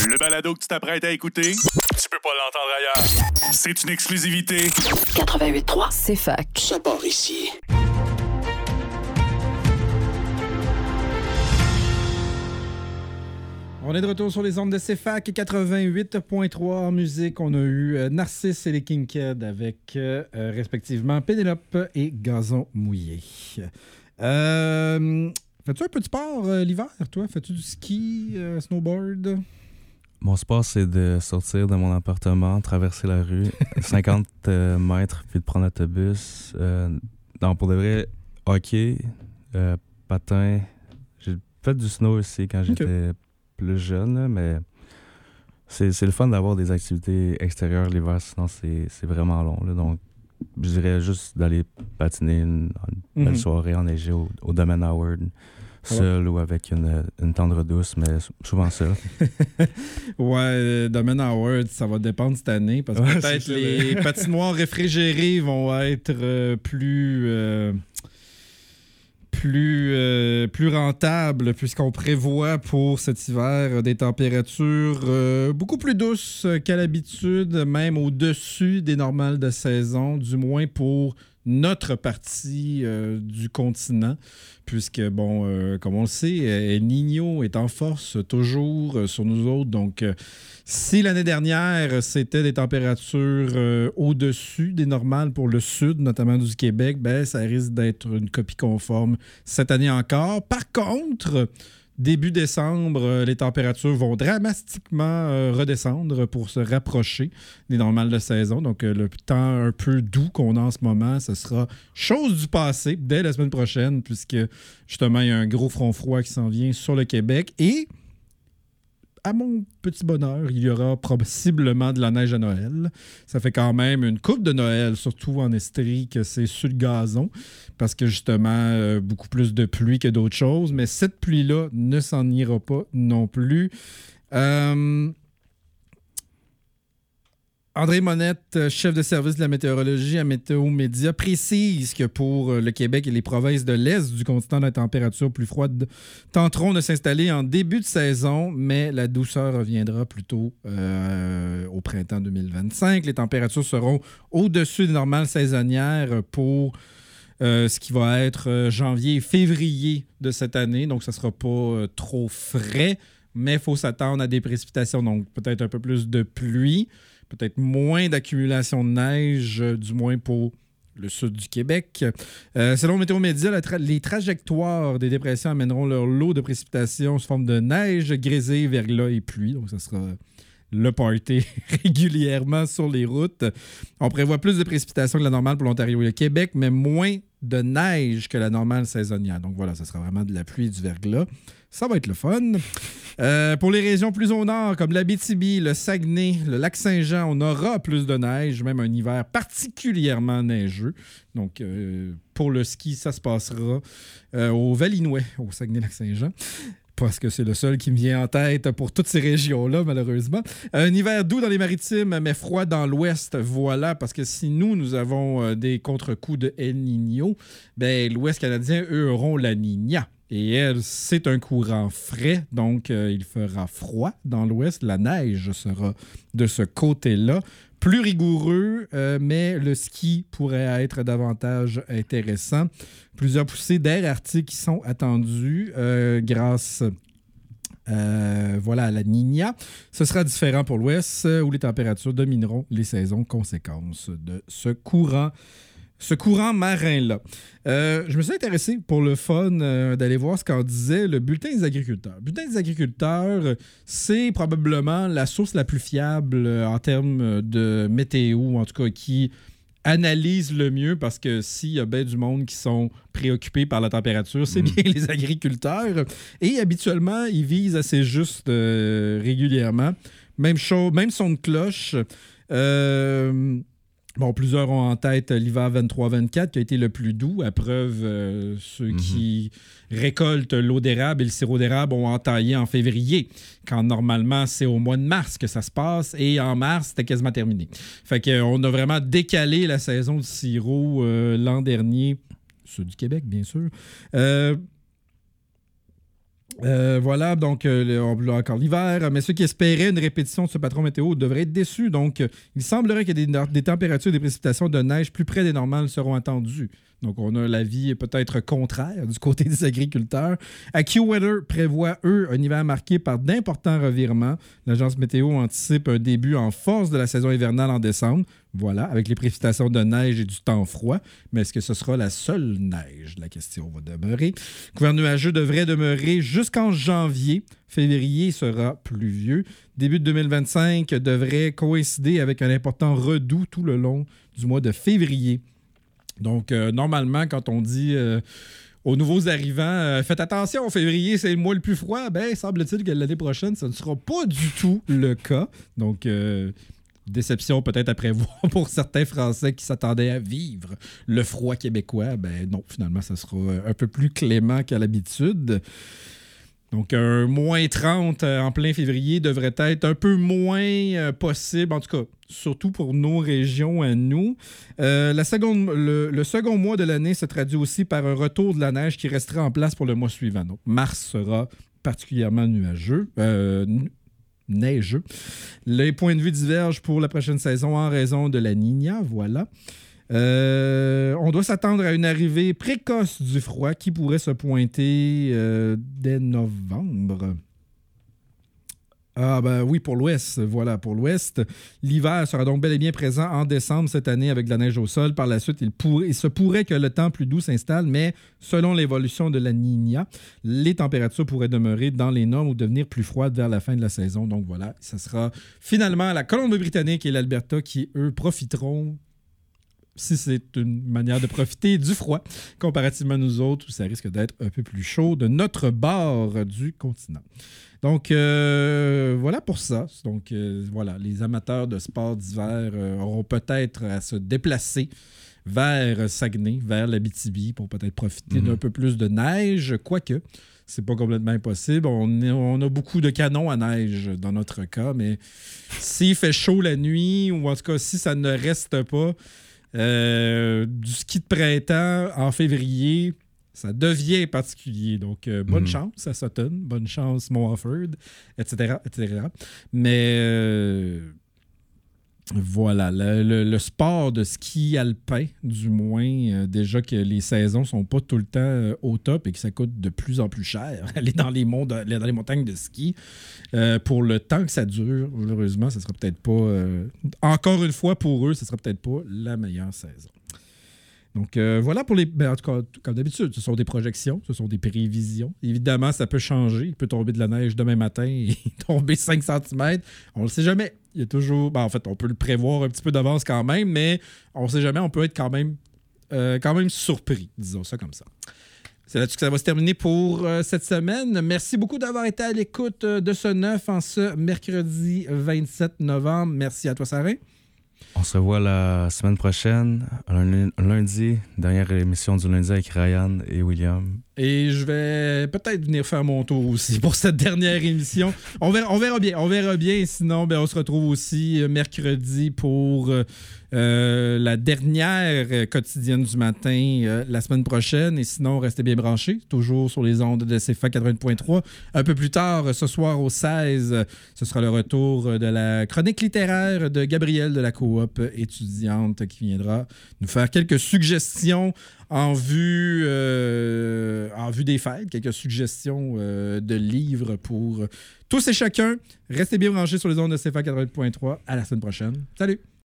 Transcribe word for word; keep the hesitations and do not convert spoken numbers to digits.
Le balado que tu t'apprêtes à écouter, tu peux pas l'entendre ailleurs. C'est une exclusivité. quatre-vingt-huit trois, c'est fac. Ça part ici. On est de retour sur les ondes de C F A C quatre-vingt-huit point trois en musique. On a eu euh, Narcisse et les Kinked avec euh, euh, respectivement Pénélope et Gazon mouillé. Euh, fais-tu un peu de sport euh, l'hiver, toi? Fais-tu du ski, euh, snowboard? Mon sport, c'est de sortir de mon appartement, traverser la rue, cinquante euh, mètres, puis de prendre l'autobus. Euh, non, pour de vrai, hockey, euh, patin. J'ai fait du snow aussi quand j'étais okay. plus jeune, là, mais c'est, c'est le fun d'avoir des activités extérieures l'hiver, sinon c'est, c'est vraiment long. Là, donc, je dirais juste d'aller patiner une, une belle mm-hmm. soirée enneigée au, au domaine Howard. Seul ouais. ou avec une, une tendre douce, mais souvent seul. ouais, Domaine Howard, ça va dépendre cette année parce que ouais, peut-être les patinoires réfrigérées vont être euh, plus, euh, plus, euh, plus rentables puisqu'on prévoit pour cet hiver des températures euh, beaucoup plus douces qu'à l'habitude, même au-dessus des normales de saison, du moins pour notre partie euh, du continent, puisque, bon, euh, comme on le sait, El Niño est en force toujours euh, sur nous autres. Donc, euh, si l'année dernière, c'était des températures euh, au-dessus des normales pour le sud, notamment du Québec, ben, ça risque d'être une copie conforme cette année encore. Par contre, début décembre, les températures vont dramatiquement euh, redescendre pour se rapprocher des normales de saison. Donc, euh, le temps un peu doux qu'on a en ce moment, ce sera chose du passé dès la semaine prochaine, puisque justement, il y a un gros front froid qui s'en vient sur le Québec. Et, à mon petit bonheur, il y aura possiblement de la neige à Noël. Ça fait quand même une coupe de Noël, surtout en Estrie, que c'est sur le gazon, parce que justement, euh, beaucoup plus de pluie que d'autres choses. Mais cette pluie-là ne s'en ira pas non plus. Euh... André Monette, chef de service de la météorologie à Météo Média, précise que pour le Québec et les provinces de l'Est du continent, la température plus froide tenteront de s'installer en début de saison, mais la douceur reviendra plutôt euh, au printemps deux mille vingt-cinq. Les températures seront au-dessus des normales saisonnières pour euh, ce qui va être euh, janvier et février de cette année, donc ça ne sera pas euh, trop frais, mais il faut s'attendre à des précipitations, donc peut-être un peu plus de pluie, peut-être moins d'accumulation de neige, euh, du moins pour le sud du Québec. Euh, selon Météo Média, tra- les trajectoires des dépressions amèneront leur lot de précipitations sous forme de neige, grisée, verglas et pluie. Donc, ça sera le party régulièrement sur les routes. On prévoit plus de précipitations que la normale pour l'Ontario et le Québec, mais moins de neige que la normale saisonnière. Donc voilà, ça sera vraiment de la pluie et du verglas. Ça va être le fun. Euh, pour les régions plus au nord, comme l'Abitibi, le Saguenay, le Lac-Saint-Jean, on aura plus de neige, même un hiver particulièrement neigeux. Donc, euh, pour le ski, ça se passera euh, au Val-Inouët, au Saguenay-Lac-Saint-Jean. Parce que c'est le seul qui me vient en tête pour toutes ces régions-là, malheureusement. Un hiver doux dans les maritimes, mais froid dans l'ouest, voilà, parce que si nous, nous avons euh, des contre-coups de El Niño, ben, l'ouest canadien, eux, auront la Niña. Et elle, c'est un courant frais, donc euh, il fera froid dans l'ouest. La neige sera de ce côté-là. Plus rigoureux, euh, mais le ski pourrait être davantage intéressant. Plusieurs poussées d'air arctique qui sont attendues euh, grâce euh, voilà, à la Niña. Ce sera différent pour l'ouest, où les températures domineront les saisons, conséquences de ce courant Ce courant marin-là. Euh, je me suis intéressé pour le fun euh, d'aller voir ce qu'en disait le Bulletin des agriculteurs. Le Bulletin des agriculteurs, c'est probablement la source la plus fiable euh, en termes de météo, en tout cas qui analyse le mieux, parce que s'il y a bien du monde qui sont préoccupés par la température, c'est mmh. bien les agriculteurs. Et habituellement, ils visent assez juste euh, régulièrement. Même chose, même son de cloche. Euh... Bon, plusieurs ont en tête l'hiver vingt-trois vingt-quatre qui a été le plus doux. À preuve, euh, ceux mm-hmm. qui récoltent l'eau d'érable et le sirop d'érable ont entaillé en février, quand normalement c'est au mois de mars que ça se passe. Et en mars, c'était quasiment terminé. Fait qu'on a vraiment décalé la saison du sirop euh, l'an dernier, ceux du Québec, bien sûr. Euh, Euh, voilà, donc euh, le- on a encore l'hiver, mais ceux qui espéraient une répétition de ce patron météo devraient être déçus. Donc, euh, il semblerait que des, des températures et des précipitations de neige plus près des normales seront attendues. Donc, on a l'avis peut-être contraire du côté des agriculteurs. AccuWeather prévoit, eux, un hiver marqué par d'importants revirements. L'agence météo anticipe un début en force de la saison hivernale en décembre. Voilà, avec les précipitations de neige et du temps froid. Mais est-ce que ce sera la seule neige? La question va demeurer. Le couvert nuageux devrait demeurer jusqu'en janvier. Février sera pluvieux. Début de deux mille vingt-cinq devrait coïncider avec un important redout tout le long du mois de février. Donc, euh, normalement, quand on dit euh, aux nouveaux arrivants, euh, faites attention, février, c'est le mois le plus froid, ben, semble-t-il que l'année prochaine, ça ne sera pas du tout le cas. Donc, euh, déception peut-être à prévoir pour certains Français qui s'attendaient à vivre le froid québécois. Ben non, finalement, ça sera un peu plus clément qu'à l'habitude. Donc, un moins trente en plein février devrait être un peu moins euh, possible, en tout cas, surtout pour nos régions à nous. Euh, la seconde, le, le second mois de l'année se traduit aussi par un retour de la neige qui restera en place pour le mois suivant. Donc, mars sera particulièrement nuageux. Euh, neigeux. Les points de vue divergent pour la prochaine saison en raison de la Niña, voilà. Euh, on doit s'attendre à une arrivée précoce du froid qui pourrait se pointer euh, dès novembre. Ah ben oui, pour l'Ouest, voilà, pour l'Ouest. L'hiver sera donc bel et bien présent en décembre cette année avec de la neige au sol. Par la suite, il, pourrait, il se pourrait que le temps plus doux s'installe, mais selon l'évolution de la Niña, les températures pourraient demeurer dans les normes ou devenir plus froides vers la fin de la saison. Donc voilà, ce sera finalement la Colombie-Britannique et l'Alberta qui, eux, profiteront, si c'est une manière de profiter du froid, comparativement à nous autres, où ça risque d'être un peu plus chaud de notre bord du continent. Donc, euh, voilà pour ça. Donc, euh, voilà, les amateurs de sport d'hiver euh, auront peut-être à se déplacer vers Saguenay, vers l'Abitibi, pour peut-être profiter mm-hmm. d'un peu plus de neige, quoique c'est pas complètement impossible. On, est, on a beaucoup de canons à neige dans notre cas, mais s'il fait chaud la nuit, ou en tout cas, si ça ne reste pas, Euh, du ski de printemps en février, ça devient particulier. Donc, euh, bonne mmh. chance à Sutton, bonne chance Montford, et cetera, et cetera. Mais euh, voilà, le, le, le sport de ski alpin, du moins, euh, déjà que les saisons sont pas tout le temps euh, au top et que ça coûte de plus en plus cher aller dans les, mondes, dans les montagnes de ski. Euh, pour le temps que ça dure, malheureusement, ce sera peut-être pas... Euh, encore une fois, pour eux, ce sera peut-être pas la meilleure saison. Donc, euh, voilà pour les... Ben, en tout cas, comme d'habitude, ce sont des projections, ce sont des prévisions. Évidemment, ça peut changer. Il peut tomber de la neige demain matin et tomber cinq centimètres. On ne le sait jamais. Il y a toujours... Ben, en fait, on peut le prévoir un petit peu d'avance quand même, mais on ne sait jamais. On peut être quand même, euh, quand même surpris, disons ça comme ça. C'est là-dessus que ça va se terminer pour euh, cette semaine. Merci beaucoup d'avoir été à l'écoute euh, de ce neuf en ce mercredi vingt-sept novembre. Merci à toi, Sarah. On se revoit la semaine prochaine, un lundi, dernière émission du lundi avec Ryan et William. Et je vais peut-être venir faire mon tour aussi pour cette dernière émission. On verra, on verra bien, on verra bien. Sinon, ben, on se retrouve aussi mercredi pour euh, euh, la dernière quotidienne du matin euh, la semaine prochaine. Et sinon, restez bien branchés, toujours sur les ondes de C F A quatre-vingt point trois. Un peu plus tard, ce soir au seize, ce sera le retour de la chronique littéraire de Gabrielle de la Coop étudiante qui viendra nous faire quelques suggestions en vue, euh, en vue des fêtes, quelques suggestions euh, de livres pour tous et chacun. Restez bien branchés sur les ondes de C F A quatre-vingt point trois. À la semaine prochaine. Salut!